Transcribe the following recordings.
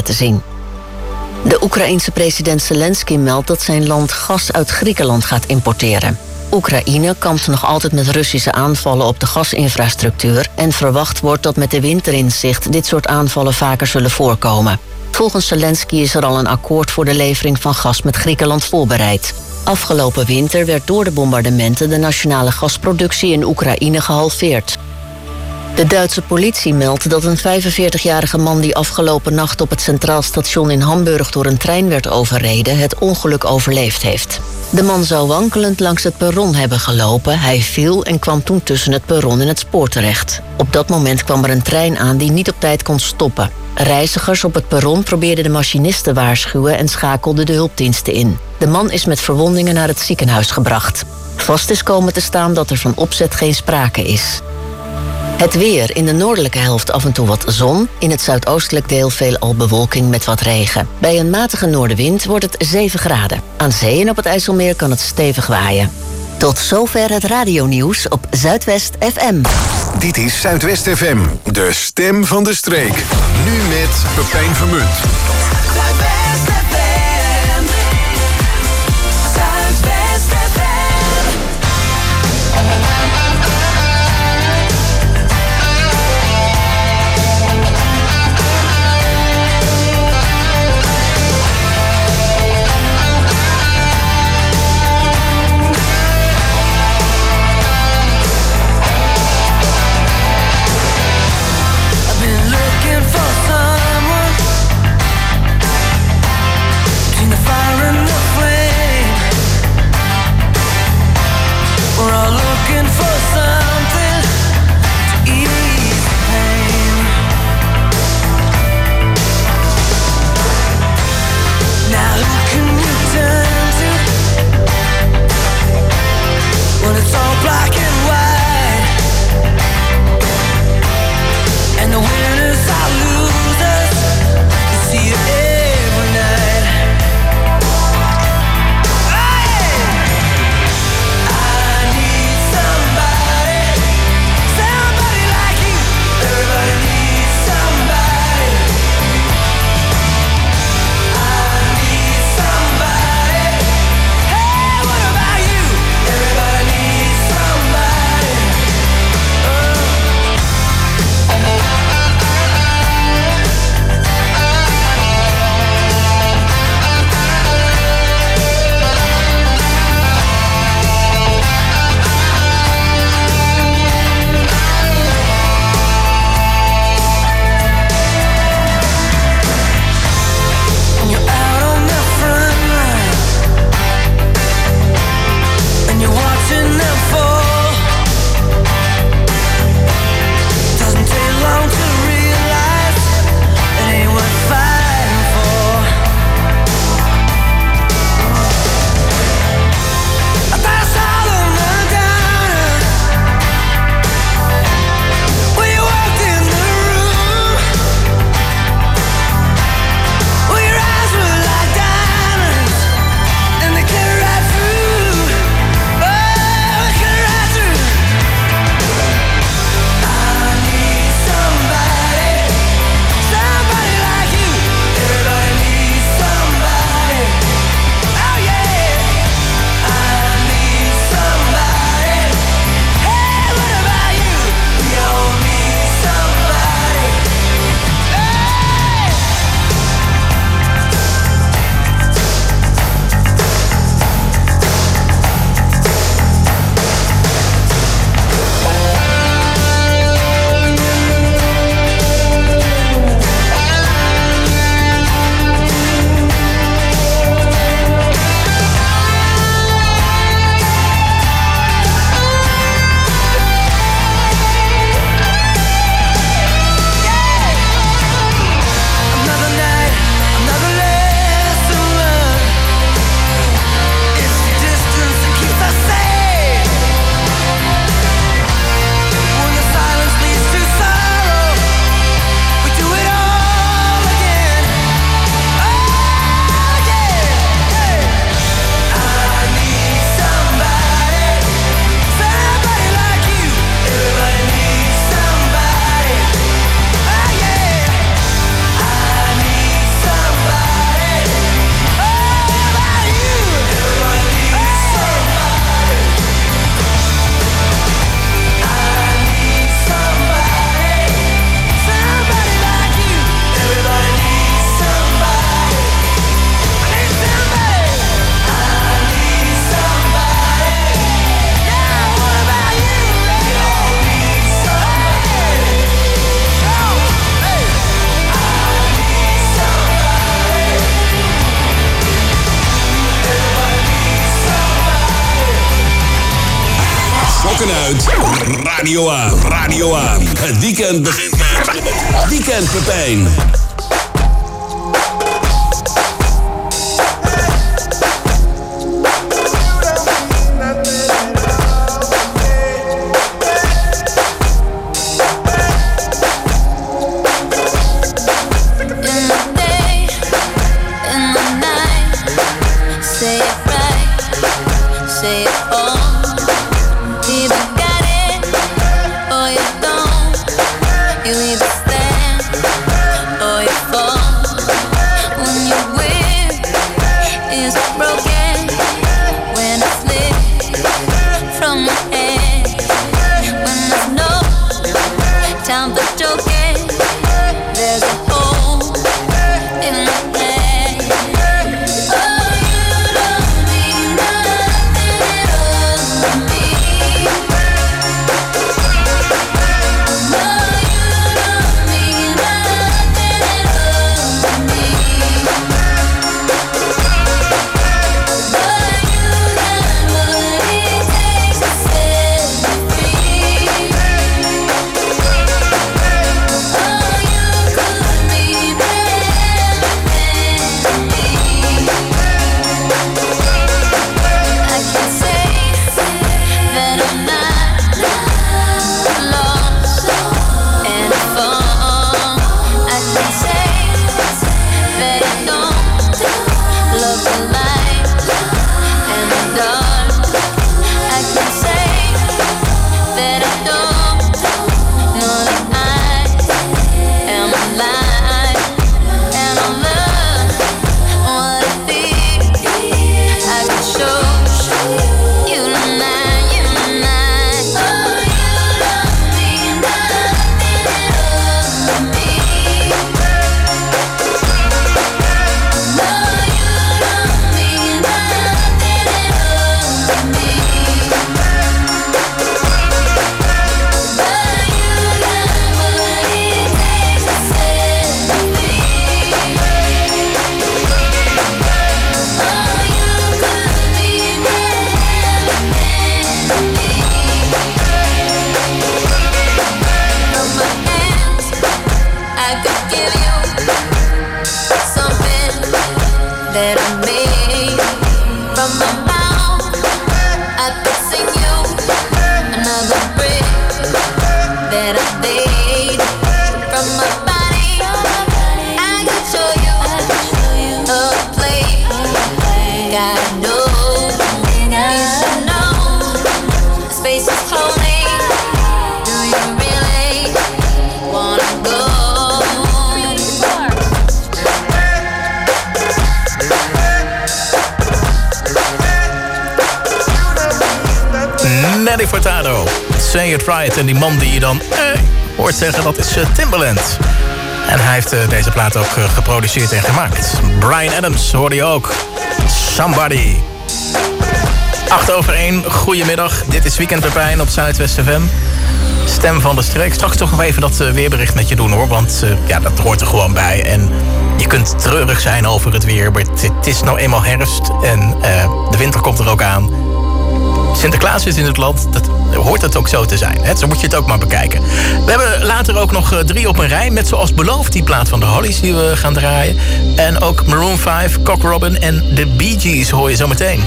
laten zien. De Oekraïense president Zelensky meldt dat zijn land gas uit Griekenland gaat importeren. Oekraïne kampt nog altijd met Russische aanvallen op de gasinfrastructuur en verwacht wordt dat met de winter in zicht dit soort aanvallen vaker zullen voorkomen. Volgens Zelensky is er al een akkoord voor de levering van gas met Griekenland voorbereid. Afgelopen winter werd door de bombardementen de nationale gasproductie in Oekraïne gehalveerd. De Duitse politie meldt dat een 45-jarige man die afgelopen nacht op het Centraal Station in Hamburg door een trein werd overreden, het ongeluk overleefd heeft. De man zou wankelend langs het perron hebben gelopen. Hij viel en kwam toen tussen het perron en het spoor terecht. Op dat moment kwam er een trein aan die niet op tijd kon stoppen. Reizigers op het perron probeerden de machinist te waarschuwen en schakelden de hulpdiensten in. De man is met verwondingen naar het ziekenhuis gebracht. Vast is komen te staan dat er van opzet geen sprake is. Het weer: in de noordelijke helft af en toe wat zon. In het zuidoostelijk deel veelal bewolking met wat regen. Bij een matige noordenwind wordt het 7 graden. Aan zee en op het IJsselmeer kan het stevig waaien. Tot zover het radionieuws op Zuidwest FM. Dit is Zuidwest FM, de stem van de streek. Nu met Pepijn Vermunt. Zuidwest FM. Zuidwest FM. Radio aan, radio aan. Het weekend begint met Weekend Pepijn. Nelly Furtado, Say It Right. En die man die je dan hoort zeggen, dat is Timbaland. En hij heeft deze plaat ook geproduceerd en gemaakt. Bryan Adams hoorde je ook. Somebody. 8:01, goedemiddag. Dit is Weekend Pepijn op Zuidwest FM. Stem van de streek. Straks toch nog even dat weerbericht met je doen, hoor. Want ja, dat hoort er gewoon bij. En je kunt treurig zijn over het weer. Maar het is nou eenmaal herfst. En de winter komt er ook aan. Sinterklaas is in het land. Dat hoort het ook zo te zijn. Hè? Zo moet je het ook maar bekijken. We hebben later ook nog 3 op een rij. Met zoals beloofd die plaat van de Hollies die we gaan draaien. En ook Maroon 5, Cock Robin en de Bee Gees hoor je zo meteen.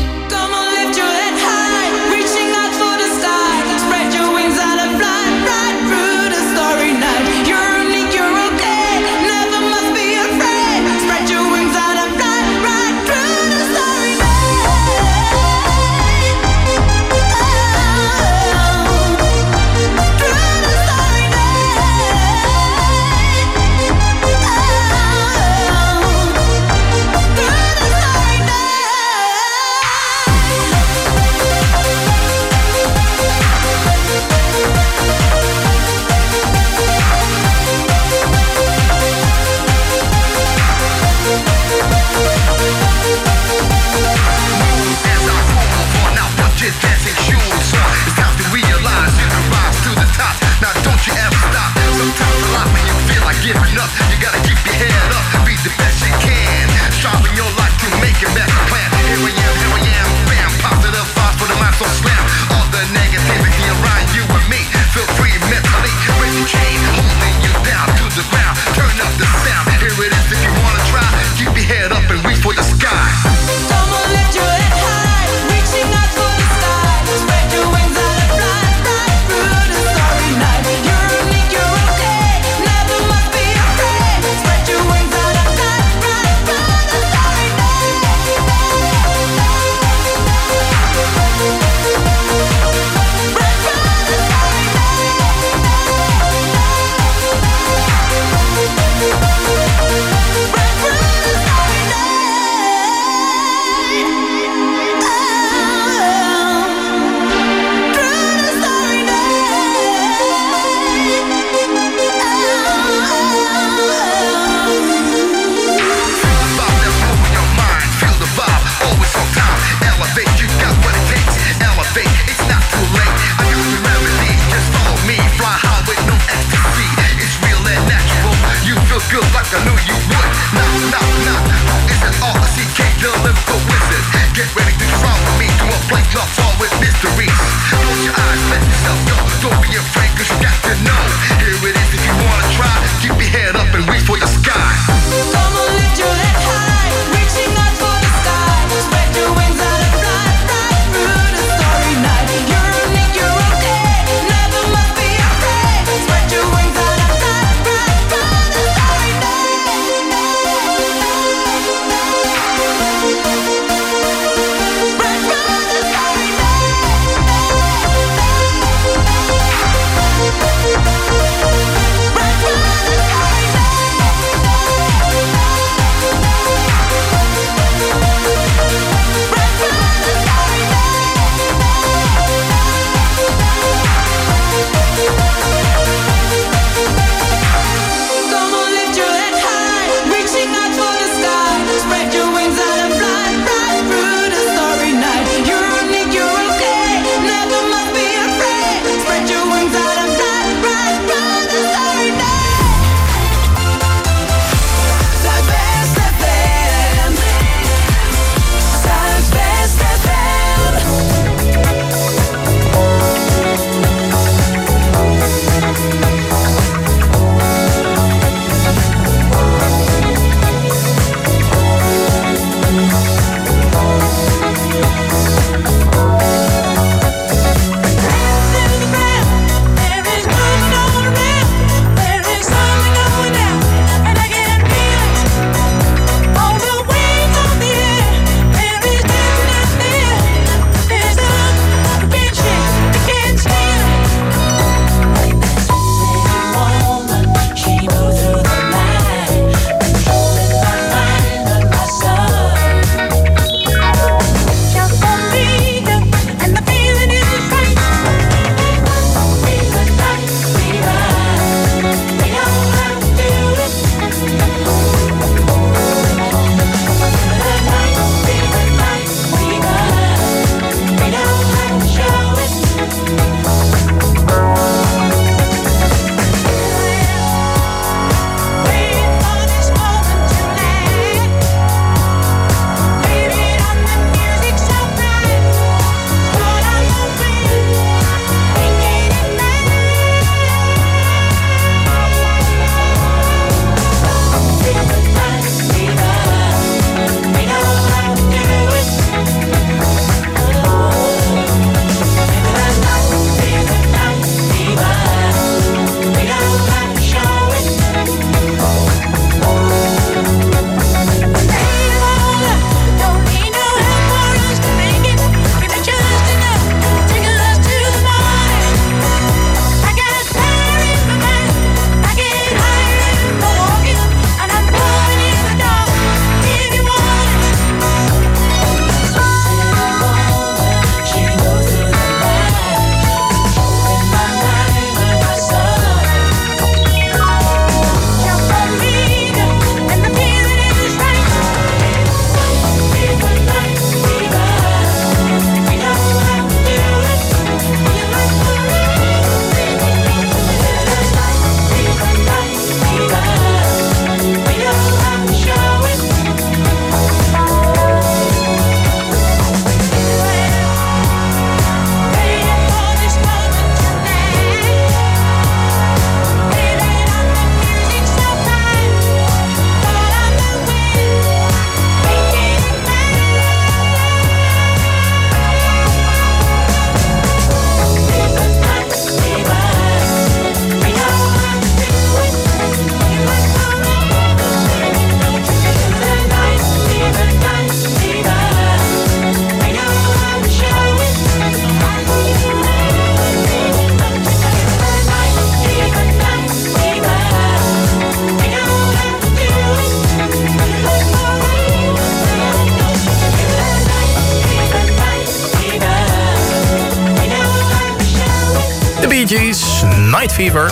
Gees, Night Fever.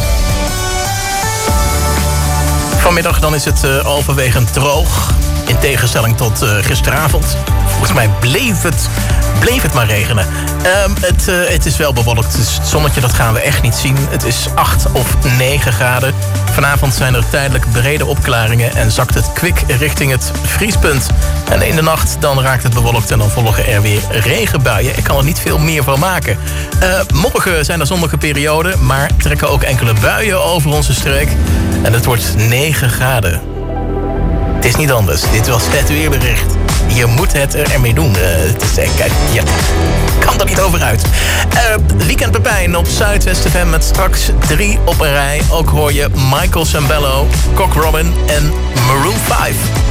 Vanmiddag dan is het overwegend droog. In tegenstelling tot gisteravond. Volgens mij bleef het maar regenen. Het is wel bewolkt, dus het zonnetje dat gaan we echt niet zien. Het is 8 of 9 graden. Vanavond zijn er tijdelijk brede opklaringen en zakt het kwik richting het vriespunt. En in de nacht dan raakt het bewolkt en dan volgen er weer regenbuien. Ik kan er niet veel meer van maken. Morgen zijn er zonnige perioden, maar trekken ook enkele buien over onze streek. En het wordt 9 graden. Het is niet anders. Dit was het weerbericht. Je moet het ermee doen. Kijk, ja, kan er niet over uit. Weekend Pepijn op Zuidwest FM met straks 3 op een rij. Ook hoor je Michael Sambello, Cock Robin en Maroon 5.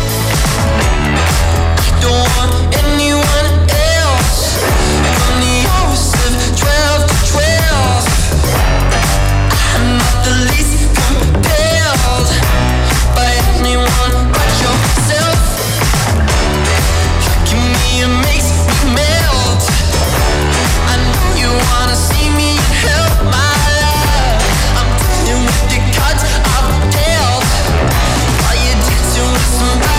Don't want anyone else. From the hours of 12 to 12. I'm not the least compelled by anyone but yourself. Tricking me and makes me melt. I know you wanna see me help my love. I'm dealing with the cards I've dealt. While you're dancing with somebody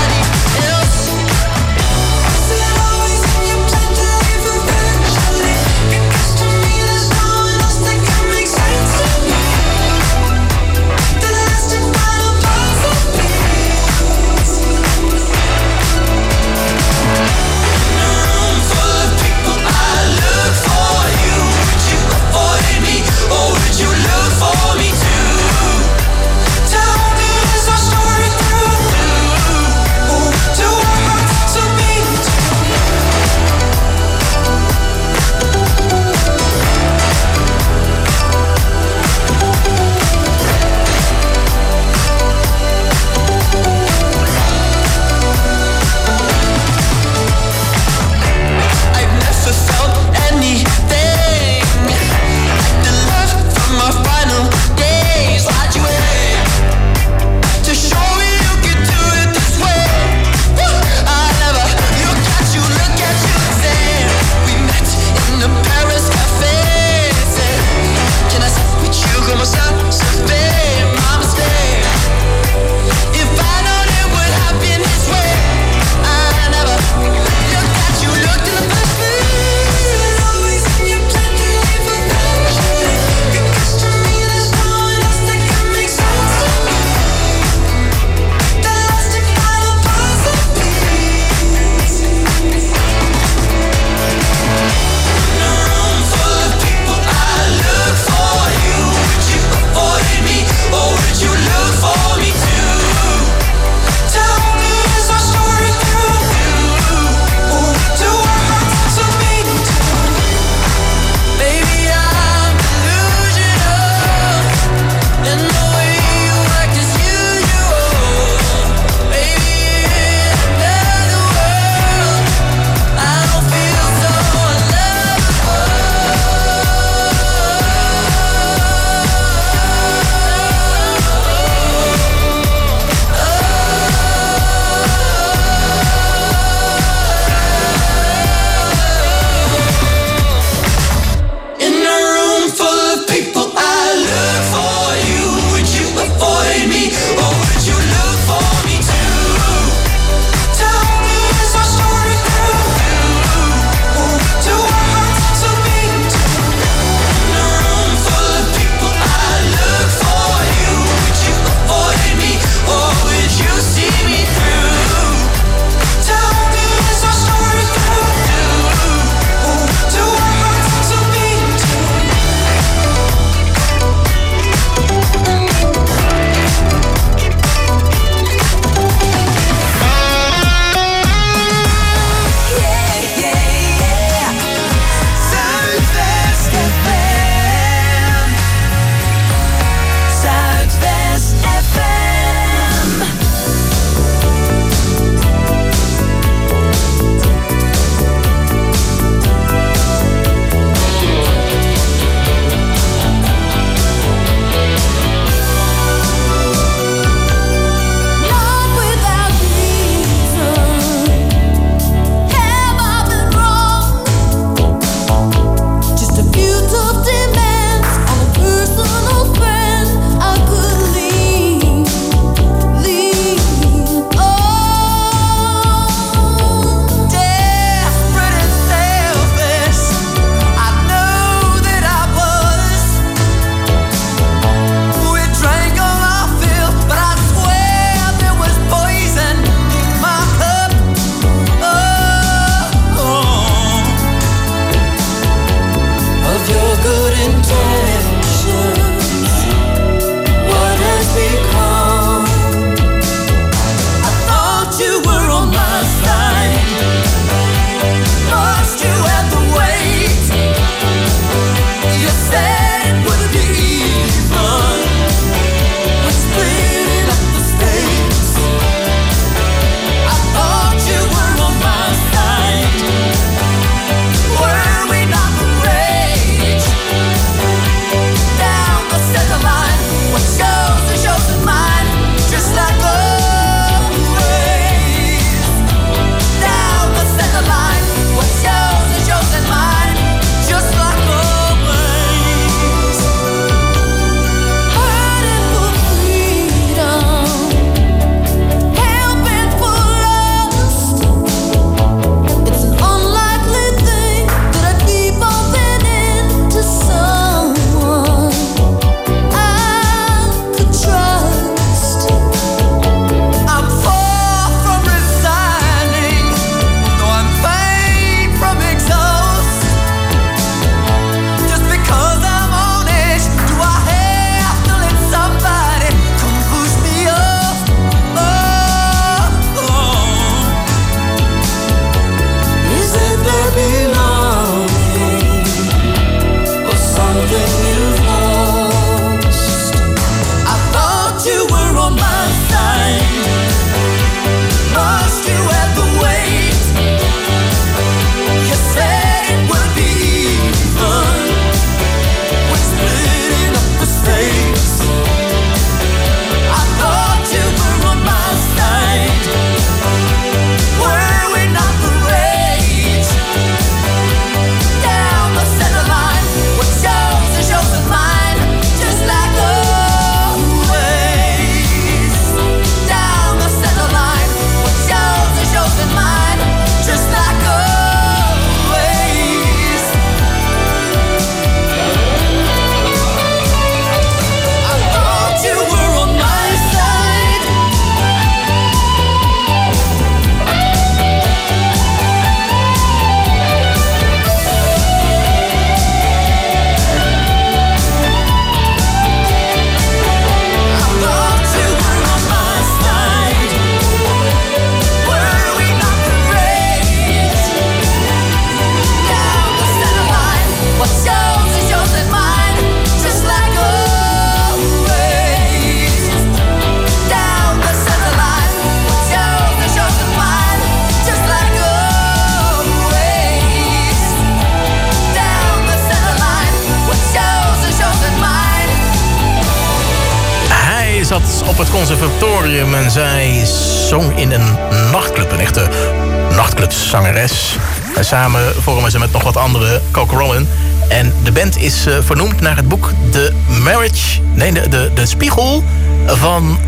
op het conservatorium en zij zong in een nachtclub. Een echte nachtclubzangeres. En samen vormen ze met nog wat andere Cock Robin. En de band is vernoemd naar het boek The Marriage... Nee, de spiegel van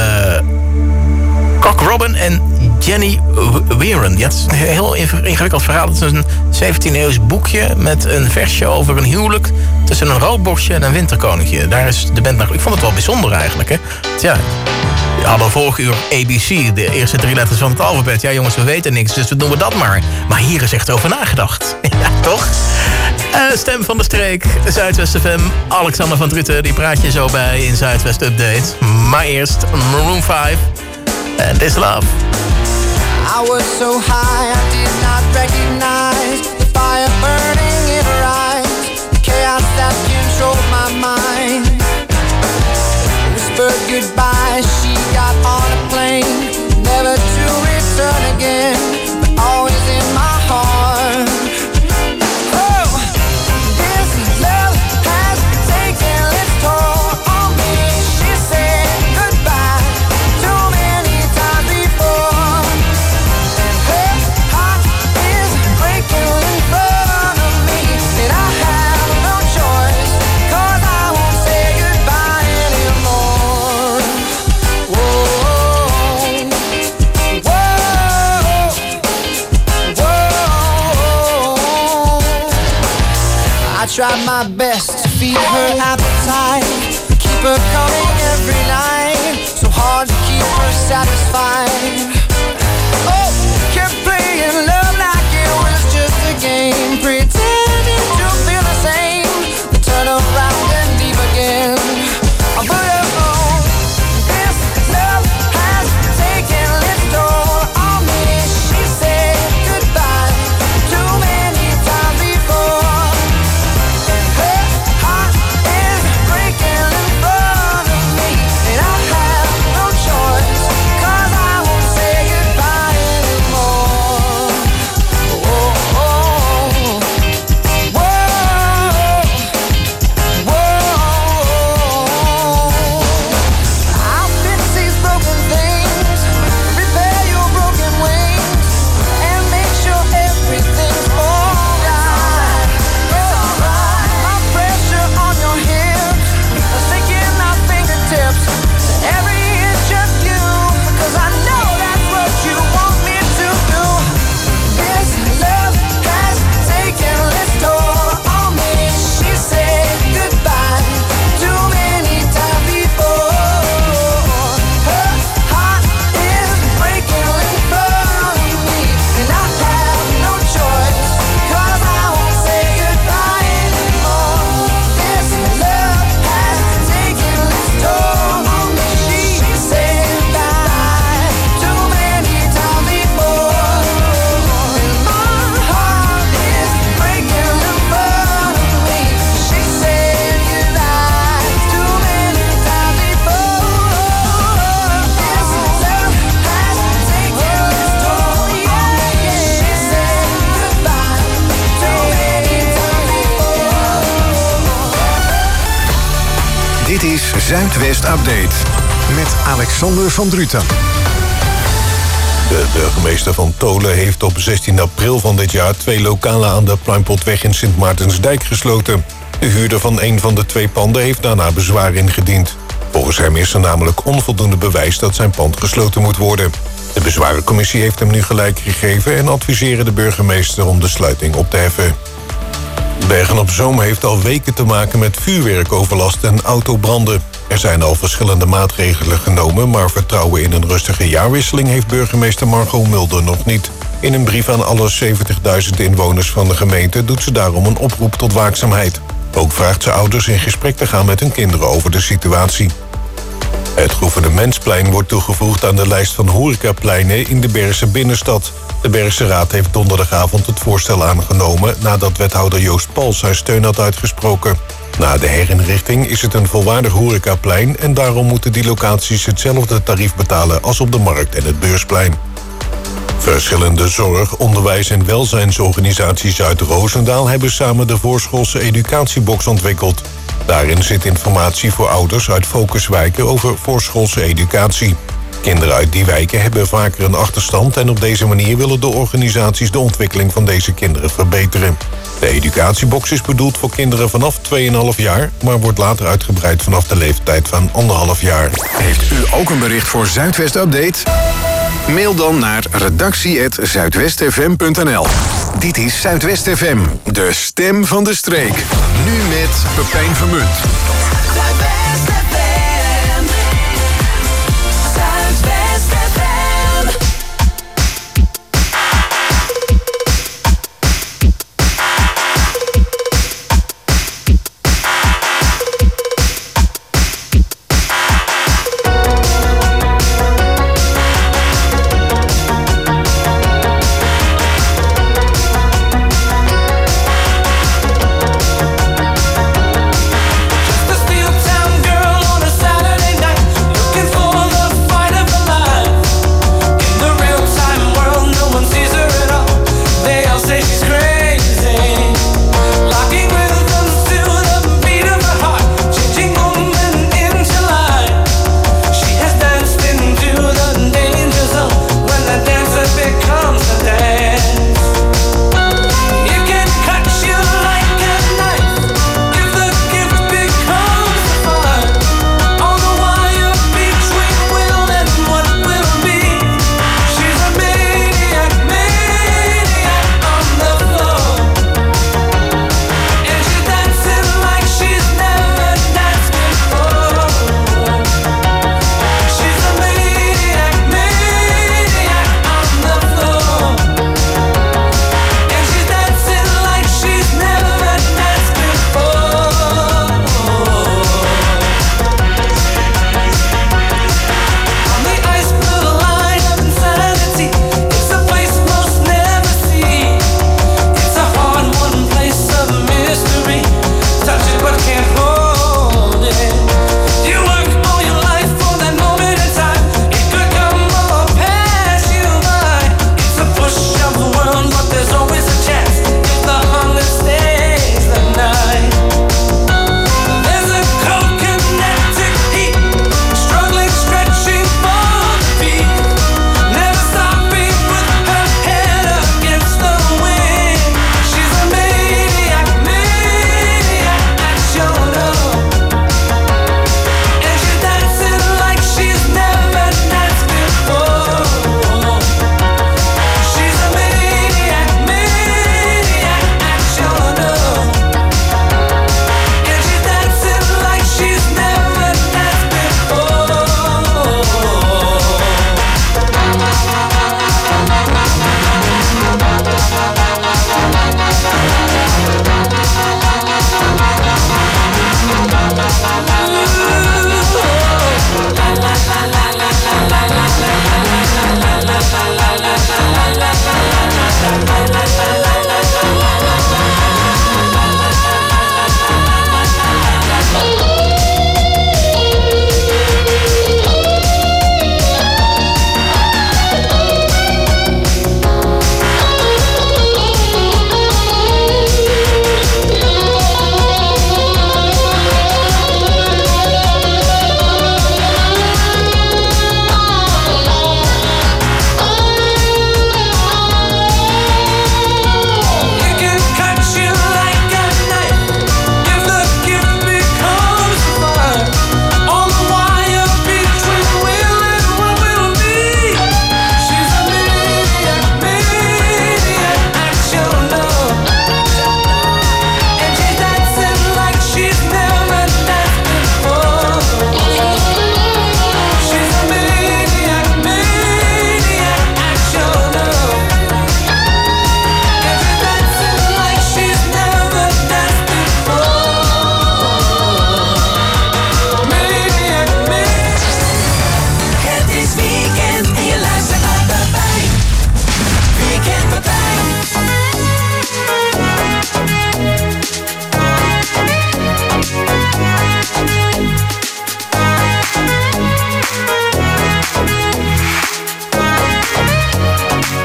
Cock Robin en Jenny Wehren. Ja, het is een heel ingewikkeld verhaal. Het is een 17e-eeuws boekje met een versje over een huwelijk... tussen een roodborstje en een winterkoninkje. Daar is de band naar... Ik vond het wel bijzonder eigenlijk, hè. Ja, we hadden vorige uur ABC, de eerste 3 letters van het alfabet. Ja, jongens, we weten niks, dus we doen dat maar. Maar hier is echt over nagedacht. Ja, toch? Stem van de streek, Zuidwest FM. Alexander van Druten, die praat je zo bij in Zuidwest Update. Maar eerst Maroon 5 en This Love. I was so high, I did not recognize the fire burning in her eyes, the chaos that controlled my mind. Whispered goodbye, she got on a plane, never to return again, but always in my heart. Oh, this love has taken its toll on me. She said goodbye too many times before, and her heart is breaking in front of me, and I have no choice, 'cause I won't say goodbye anymore. Whoa, whoa, whoa. I tried my best to feed her appetite, keep her coming every night, so hard to keep her satisfied. Oh, kept playing love like it was just a game, pretending to feel the same, then turn around and leave again. I put her on. This love has taken its toll on me. She said goodbye too many times before, and her heart is breaking in front of me, and I have no choice, 'cause I won't say goodbye anymore. Whoa, whoa, whoa. I'll fix these broken things, repair your broken wings, and make sure everything's alright. It's alright. My pressure on your hips, sticking my fingertips to every inch of you, 'cause I know that's what you want me to do. This love has taken its toll on me. She said goodbye too many times before. Her heart is breaking in front of me, and I have no choice, 'cause I won't say goodbye anymore. This love has taken its toll on me. She said goodbye too many times before, and my heart is breaking in front of me. She said goodbye too many times before. This love has taken its toll on me. She said goodbye too many times before. Dit is Zuidwest Update met Alexander van Druten. De burgemeester van Tolen heeft op 16 april van dit jaar 2 lokalen aan de Pluimpotweg in Sint Maartensdijk gesloten. De huurder van een van de 2 panden heeft daarna bezwaar ingediend. Volgens hem is er namelijk onvoldoende bewijs dat zijn pand gesloten moet worden. De bezwarencommissie heeft hem nu gelijk gegeven en adviseren de burgemeester om de sluiting op te heffen. Bergen-op-Zoom heeft al weken te maken met vuurwerkoverlast en autobranden. Er zijn al verschillende maatregelen genomen, maar vertrouwen in een rustige jaarwisseling heeft burgemeester Margot Mulder nog niet. In een brief aan alle 70.000 inwoners van de gemeente doet ze daarom een oproep tot waakzaamheid. Ook vraagt ze ouders in gesprek te gaan met hun kinderen over de situatie. Het Gouvernementsplein wordt toegevoegd aan de lijst van horecapleinen in de Bergse binnenstad. De Bergse Raad heeft donderdagavond het voorstel aangenomen nadat wethouder Joost Pals zijn steun had uitgesproken. Na de herinrichting is het een volwaardig horecaplein en daarom moeten die locaties hetzelfde tarief betalen als op de Markt en het Beursplein. Verschillende zorg-, onderwijs- en welzijnsorganisaties uit Roosendaal hebben samen de voorschoolse educatiebox ontwikkeld. Daarin zit informatie voor ouders uit focuswijken over voorschoolse educatie. Kinderen uit die wijken hebben vaker een achterstand en op deze manier willen de organisaties de ontwikkeling van deze kinderen verbeteren. De educatiebox is bedoeld voor kinderen vanaf 2,5 jaar, maar wordt later uitgebreid vanaf de leeftijd van 1,5 jaar. Heeft u ook een bericht voor Zuidwest Update? Mail dan naar redactie@zuidwestfm.nl. Dit is Zuidwest FM, de stem van de streek. Nu met Pepijn Vermunt. Zuidwest FM. Zuidwest FM.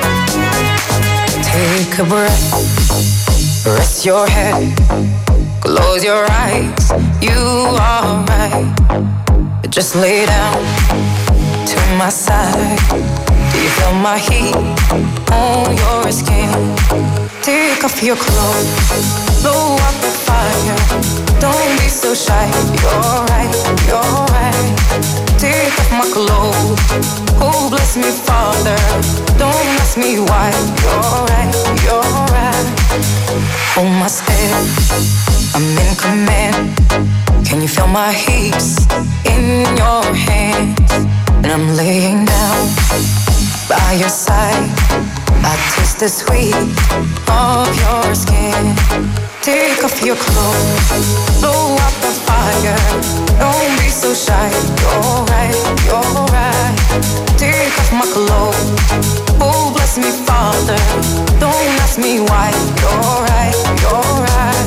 Take a breath, rest your head, Close your eyes, you are right. Just lay down to my side. Do you feel my heat on your skin? Take off your clothes, blow up the fire. Don't be so shy, you're right, you're right. Take off my clothes, oh bless me Father. Don't ask me why, you're right, you're right. Hold my step, I'm in command. Can you feel my hips in your hands? And I'm laying down by your side. I taste the sweet of your skin. Take off your clothes, blow up the fire. Don't be so shy, you're right, you're right. Take off my clothes, oh bless me Father. Don't ask me why, you're right, you're right.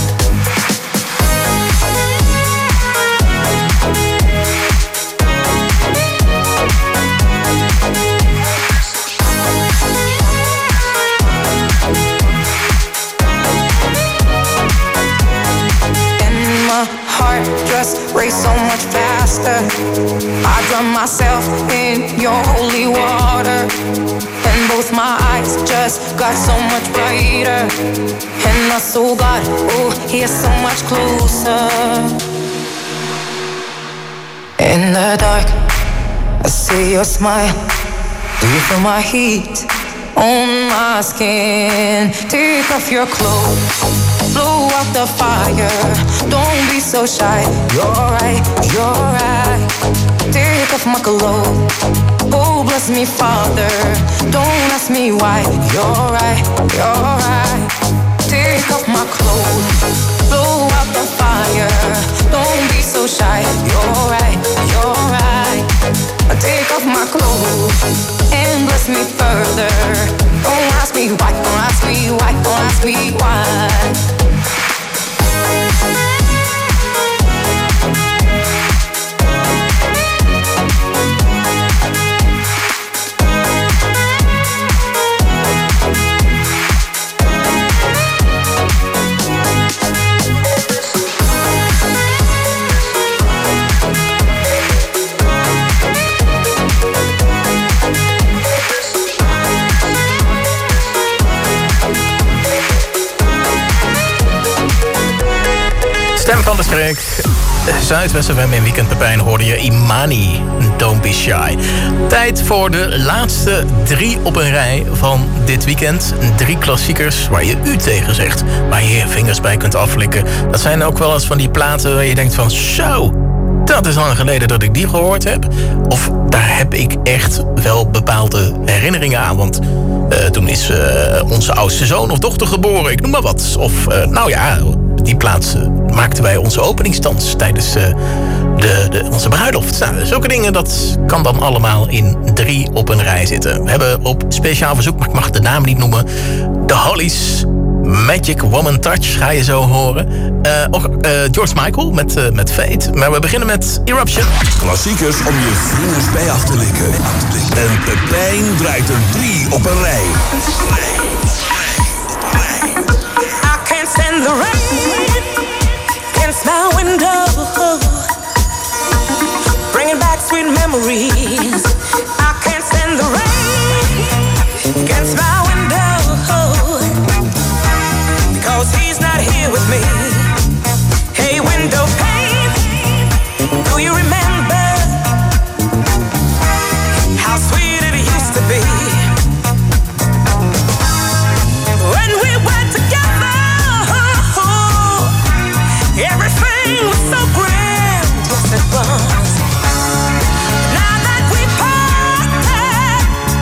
Heart just race so much faster. I drown myself in your holy water, and both my eyes just got so much brighter. And I saw God, oh, He is so much closer. In the dark, I see your smile. Do you feel my heat on my skin? Take off your clothes, blow out the fire. Don't be so shy, you're right, you're right. Take off my clothes, oh bless me Father. Don't ask me why, you're right, you're right. Take off my clothes, blow out the fire. Don't be so shy, you're right, you're right. Take off my clothes and bless me further. Don't ask me why, don't ask me why, don't ask me why. Stem van de streek. Zuidwest FM in Weekend Pepijn hoorde je Imani, Don't Be Shy. Tijd voor de laatste 3 op een rij van dit weekend. 3 klassiekers waar je u tegen zegt. Waar je je vingers bij kunt aflikken. Dat zijn ook wel eens van die platen waar je denkt van zo, dat is lang geleden dat ik die gehoord heb. Of daar heb ik echt wel bepaalde herinneringen aan. Want toen is onze oudste zoon of dochter geboren. Ik noem maar wat. Of nou ja, die plaats maakten wij onze openingsdans tijdens onze bruiloft. Nou, zulke dingen, dat kan dan allemaal in 3 op een rij zitten. We hebben op speciaal verzoek, maar ik mag de naam niet noemen, de Hollies, Magic Woman Touch ga je zo horen. George Michael met Fate. Maar we beginnen met Eruption. Klassiekers om je vingers bij af te likken. En Pepijn draait er 3 op een rij. I can't stand the rain against my window, bringing back sweet memories. I can't stand the rain against my window, because he's not here with me. Hey, window pane, do you remember how sweet it used to be when we were together? Everything was so grand, yes it was. Now that we parted,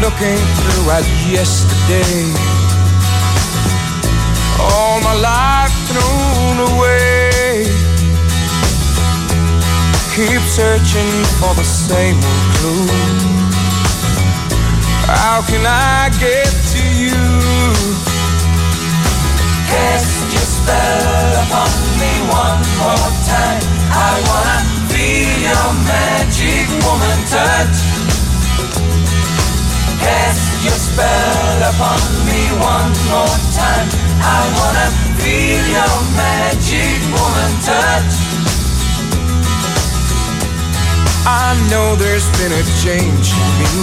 looking through at yesterday. All my life thrown away. Keep searching for the same old clue. How can I get to you? Cast your spell upon me one more time. I wanna feel your magic woman touch. Cast your spell upon me one more time. I wanna feel your magic woman touch. I know there's been a change in me.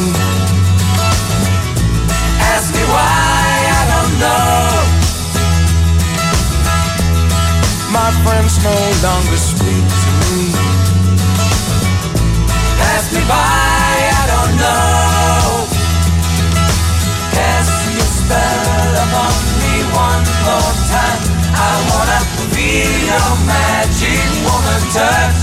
Ask me why, I don't know. My friends no longer speak to me. Pass me by, I don't know. Cast your spell upon me one more time. I wanna feel your magic woman touch.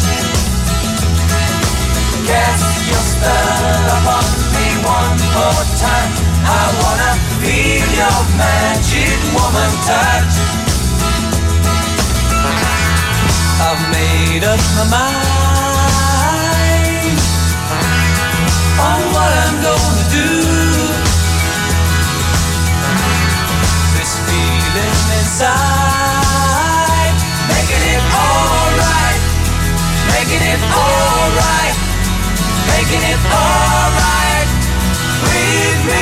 Cast your spell upon me one more time. I wanna feel your magic woman touch. I've made up my mind on what I'm gonna do. This feeling inside, making it alright, making it alright, making it alright with me.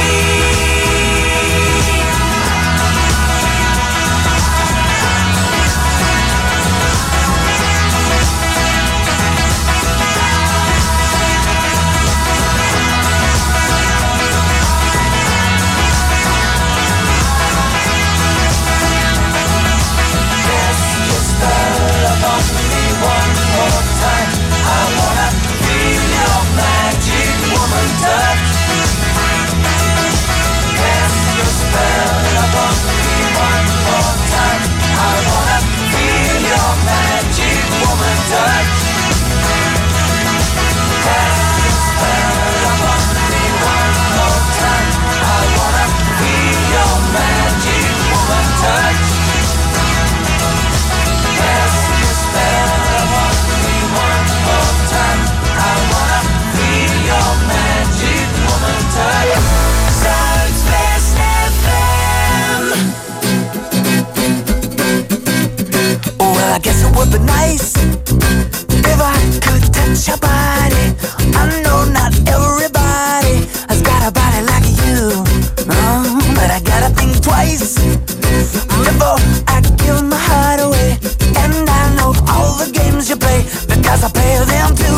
I guess it would be nice if I could touch your body. I know not everybody has got a body like you, but I gotta think twice before I give my heart away. And I know all the games you play because I play them too.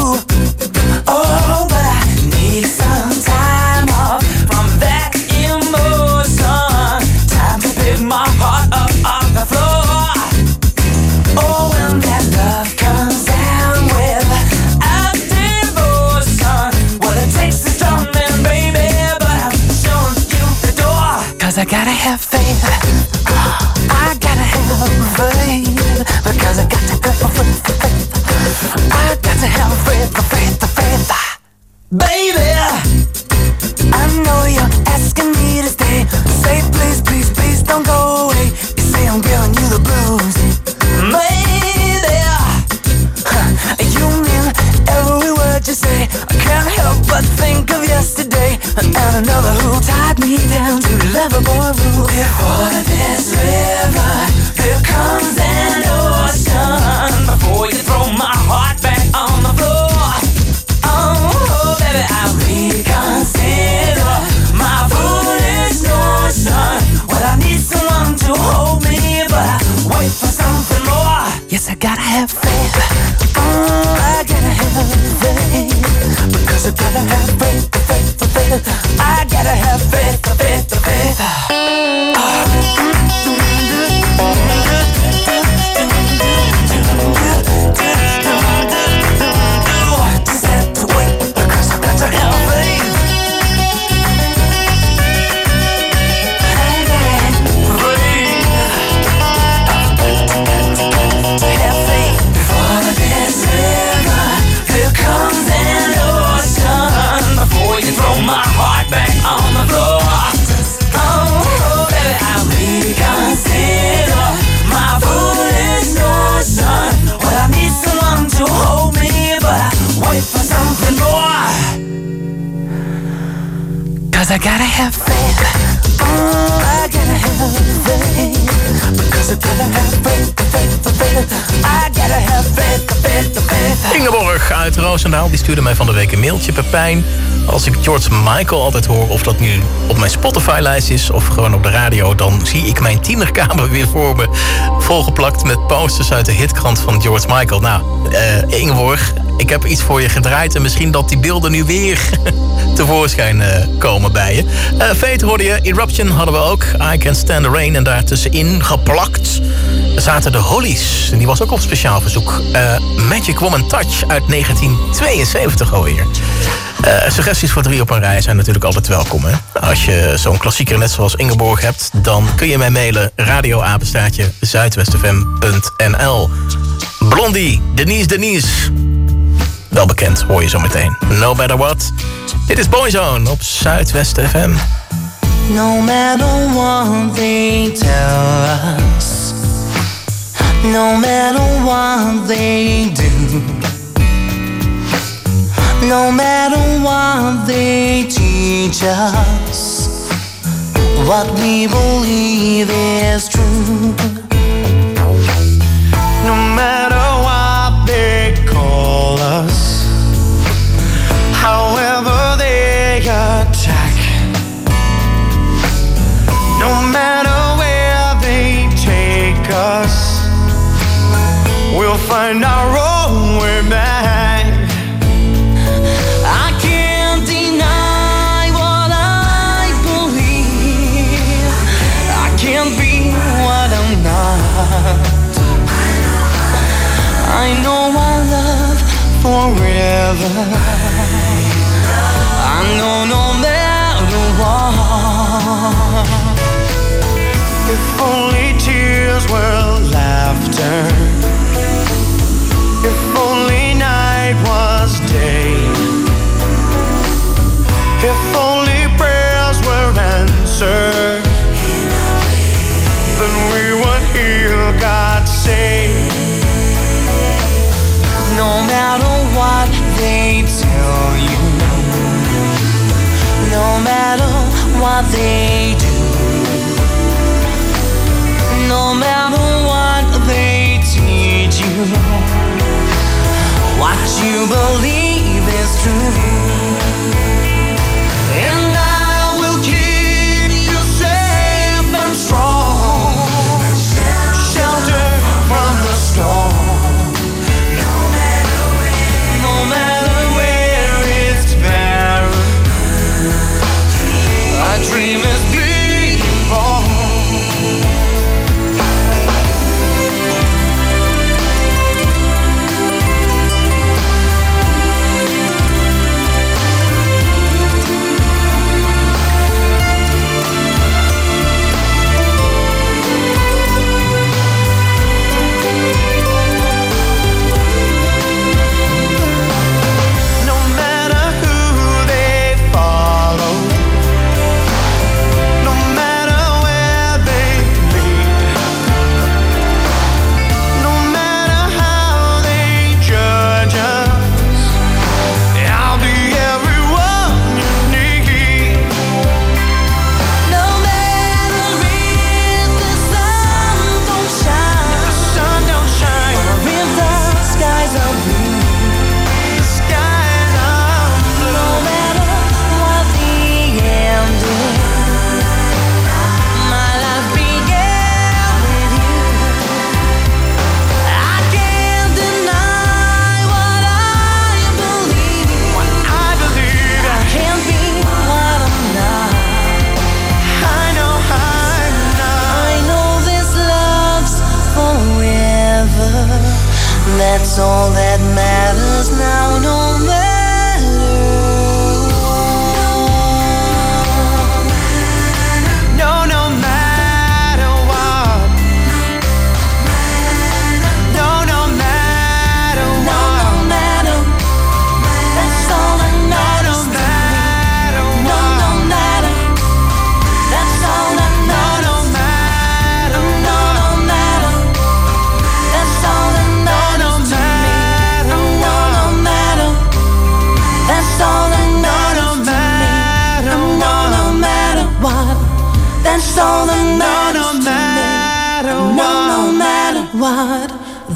Oh, but I need some time off from that emotion. Time to pick my heart up off the floor. Oh, when that love comes down with a devotion, well, it takes a strong man, baby, but I'm showing you the door. Cause I gotta have faith, I gotta have faith, because I got to go for faith. I got to have faith, faith, baby. I know you're asking me to stay. Say please, please, please don't go away. You say I'm giving you the blues, baby. You mean every word you say. I can't help but think of yesterday and another who tied me down to lovable rule. Before this river, here comes an ocean. Before you throw my heart back on the floor. Oh, baby, I reconsider my foolish notion. Well, I need someone to hold me, but I wait for something more. Yes, I gotta have faith. I gotta have faith, because I gotta have faith, faith. I gotta have faith, faith. Just have to wait, because I got to have faith. My heart back on the floor. 'Cause I gotta have faith. Oh, I gotta have faith. Because I gotta have faith. I gotta have faith. Ingeborg uit Roosendaal, die stuurde mij van de week een mailtje. Pepijn, als ik George Michael altijd hoor, of dat nu op mijn Spotify-lijst is of gewoon op de radio, dan zie ik mijn tienerkamer weer voor me, volgeplakt met posters uit de hitkrant van George Michael. Nou, Ingeborg, ik heb iets voor je gedraaid en misschien dat die beelden nu weer tevoorschijn komen bij je. Fate hoorde je, Eruption hadden we ook, I Can't Stand the Rain, en daartussenin geplakt zaten de Hollies. En die was ook op speciaal verzoek. Magic Woman Touch uit 1972 alweer. Suggesties voor 3 op een rij zijn natuurlijk altijd welkom. Hè? Als je zo'n klassieker net zoals Ingeborg hebt, dan kun je mij mailen radioapenstaartje zuidwestfm.nl. Blondie, Denise. Wel bekend, hoor je zo meteen. No matter what. Dit is Boyzone op Zuidwest FM. No matter what they tell us, no matter what they do, no matter what they teach us, what we believe is true. No matter what they call us, however they attack, no matter where they take us, we'll find our own way back. I can't deny what I believe. I can't be what I'm not. I know I love forever. I know no matter what. If only tears were laughter, if only night was day, if only prayers were answered, then we would hear God say, no matter what they tell you, no matter what they do, no matter what they teach you, what you believe is true. And I will keep you safe and strong, shelter from the storm. No matter where it's barren, our dream is being born.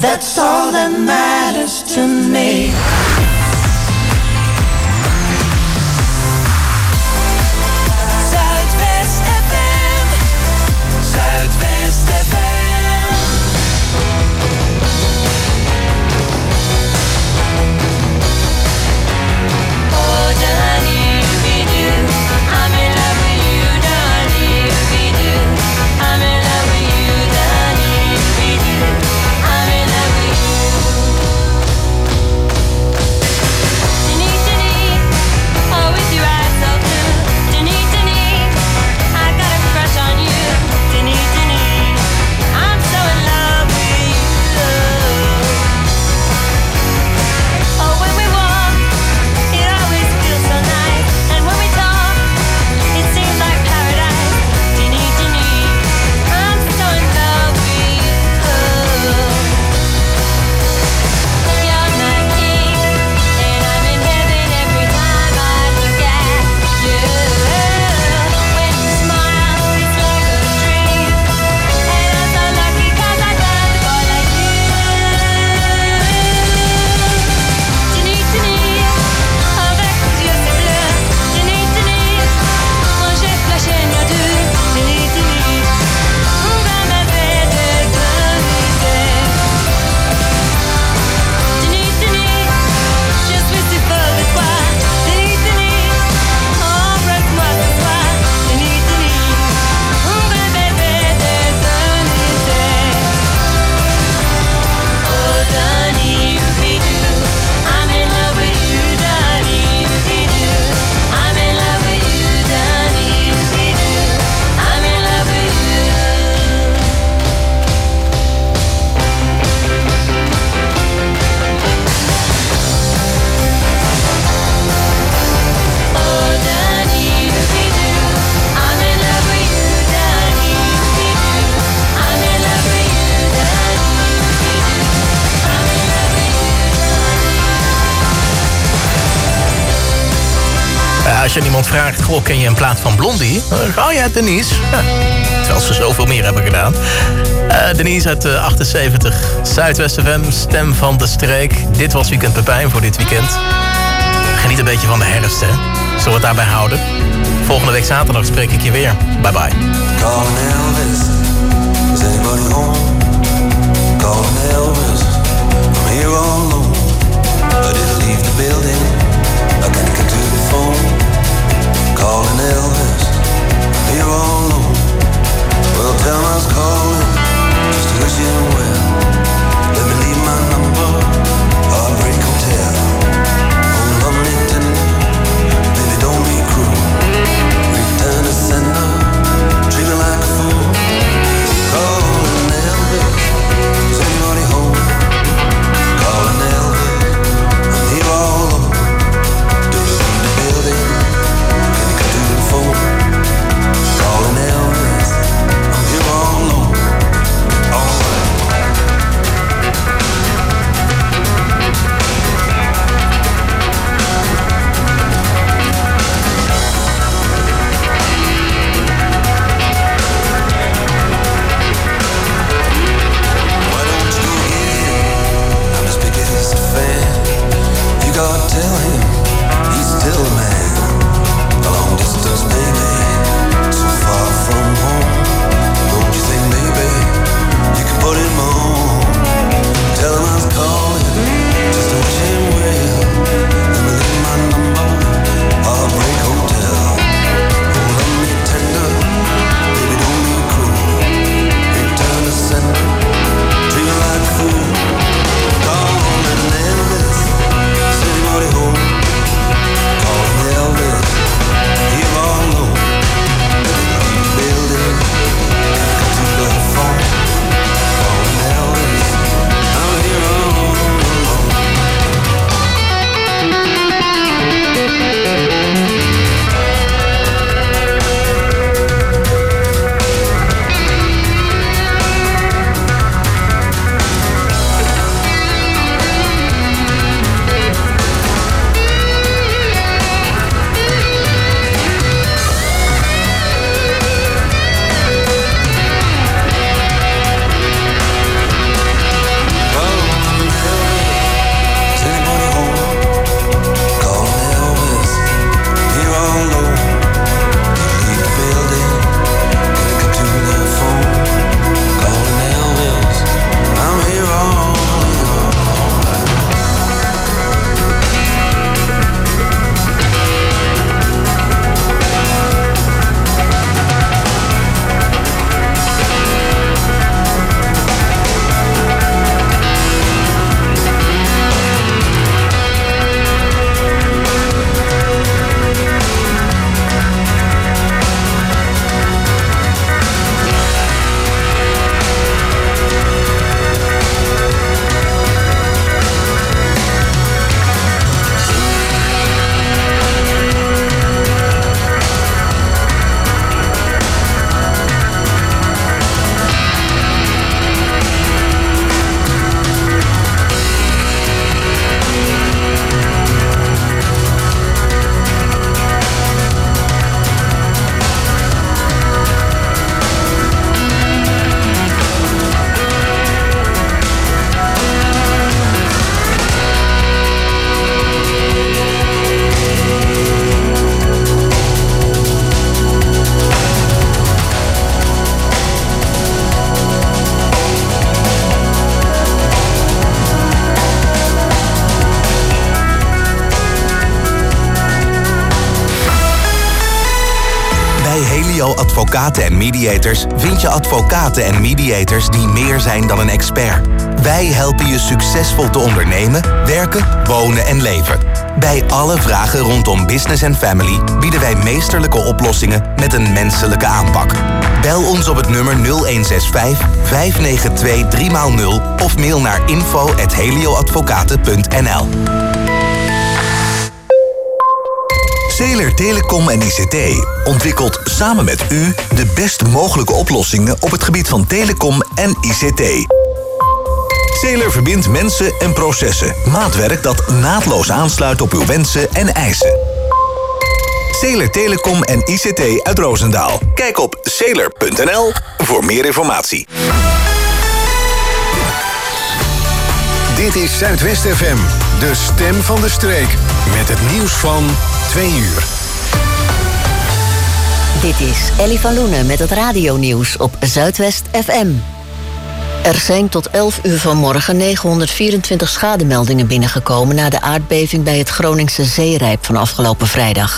That's all that matters to me. Zuidwest FM. Zuidwest FM. Oh, Danny, I'm in love with you, Danny, I'm in love with you, Danny, I'm in love with Als je iemand vraagt, goh, ken je een plaat van Blondie? Oh ja, Denise. Ja. Terwijl ze zoveel meer hebben gedaan. Denise uit 78. Zuidwest FM, stem van de streek. Dit was Weekend Pepijn voor dit weekend. Geniet een beetje van de herfst, hè. Zullen we het daarbij houden? Volgende week zaterdag spreek ik je weer. Bye bye. Calling Elvis, is anybody home? Calling Elvis, I'm here all alone. I didn't leave the building, I can't get to the phone. Calling Elvis, I'm here all alone. Well, tell me I was calling, just to wish him well. Let me leave my number, Heartbreak Hotel. Oh, lovely tender, baby don't be cruel. Return to sender, treat me like a fool. Calling Elvis, is anybody home? Calling Elvis, I'm here all alone. Do Helio Advocaten en Mediators vind je advocaten en mediators die meer zijn dan een expert. Wij helpen je succesvol te ondernemen, werken, wonen en leven. Bij alle vragen rondom business en family bieden wij meesterlijke oplossingen met een menselijke aanpak. Bel ons op het nummer 0165 592 3x0 of mail naar info@helioadvocaten.nl. Zeeler Telecom en ICT ontwikkelt samen met u de best mogelijke oplossingen op het gebied van telecom en ICT. Zeeler verbindt mensen en processen. Maatwerk dat naadloos aansluit op uw wensen en eisen. Zeeler Telecom en ICT uit Roosendaal. Kijk op zeeler.nl voor meer informatie. Dit is Zuidwest FM, de stem van de streek. Met het nieuws van 2 uur. Dit is Ellie van Loenen met het radionieuws op Zuidwest FM. Er zijn tot 11 uur vanmorgen 924 schademeldingen binnengekomen na de aardbeving bij het Groningse Zeerijp van afgelopen vrijdag.